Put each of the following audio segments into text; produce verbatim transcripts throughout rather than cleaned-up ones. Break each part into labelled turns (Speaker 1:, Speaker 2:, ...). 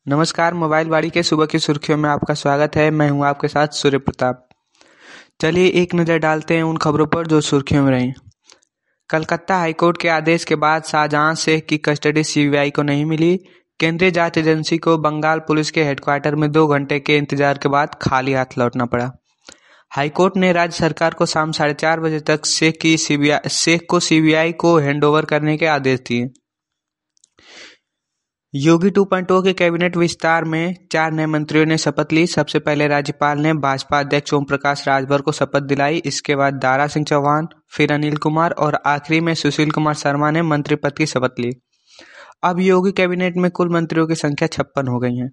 Speaker 1: नमस्कार, मोबाइल वाड़ी के सुबह की सुर्खियों में आपका स्वागत है। मैं हूं आपके साथ सूर्य प्रताप। चलिए एक नज़र डालते हैं उन खबरों पर जो सुर्खियों में रहीं। कलकत्ता हाईकोर्ट के आदेश के बाद शाहजहां शेख की कस्टडी सीबीआई को नहीं मिली। केंद्रीय जांच एजेंसी को बंगाल पुलिस के हेडक्वार्टर में दो घंटे के इंतजार के बाद खाली हाथ लौटना पड़ा। हाईकोर्ट ने राज्य सरकार को शाम साढ़े चार बजे तक शेख की सीबीआई शेख को सीबीआई को हैंडओवर करने के आदेश दिए। योगी टू पॉइंट ओ के कैबिनेट विस्तार में चार नए मंत्रियों ने शपथ ली। सबसे पहले राज्यपाल ने भाजपा अध्यक्ष ओम प्रकाश राजभर को शपथ दिलाई। इसके बाद दारा सिंह चौहान, फिर अनिल कुमार और आखिरी में सुशील कुमार शर्मा ने मंत्री पद की शपथ ली। अब योगी कैबिनेट में कुल मंत्रियों की संख्या छप्पन हो गई है।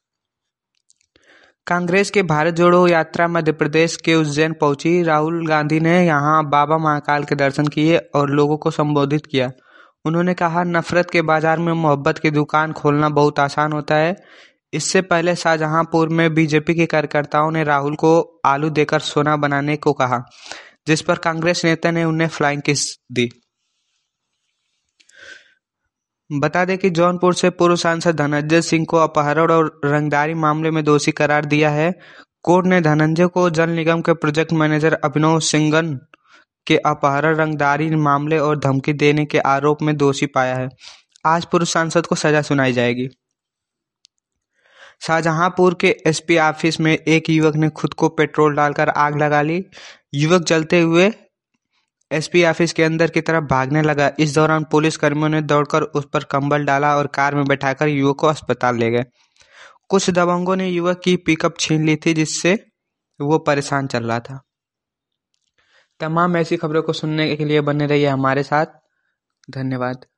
Speaker 1: कांग्रेस के भारत जोड़ो यात्रा मध्य प्रदेश के उज्जैन पहुंची। राहुल गांधी ने यहां बाबा महाकाल के दर्शन किए और लोगों को संबोधित किया। उन्होंने कहा, नफरत के बाजार में मोहब्बत की दुकान खोलना बहुत आसान होता है। इससे पहले शाहजहांपुर में बीजेपी के कार्यकर्ताओं ने राहुल को आलू देकर सोना बनाने को कहा, जिस पर कांग्रेस नेता ने उन्हें फ्लाइंग किस दी। बता दें कि जौनपुर से पूर्व सांसद धनंजय सिंह को अपहरण और रंगदारी मामले में दोषी करार दिया है। कोर्ट ने धनंजय को जल निगम के प्रोजेक्ट मैनेजर अभिनव सिंघन के अपहरण, रंगदारी मामले और धमकी देने के आरोप में दोषी पाया है। आज पूर्व सांसद को सजा सुनाई जाएगी। शाहजहांपुर के एसपी ऑफिस में एक युवक ने खुद को पेट्रोल डालकर आग लगा ली। युवक जलते हुए एसपी ऑफिस के अंदर की तरफ भागने लगा। इस दौरान पुलिस कर्मियों ने दौड़कर उस पर कंबल डाला और कार में बैठाकर युवक को अस्पताल ले गए। कुछ दबंगों ने युवक की पिकअप छीन ली थी, जिससे वो परेशान चल रहा था। तमाम ऐसी खबरों को सुनने के लिए बने रहिए हमारे साथ। धन्यवाद।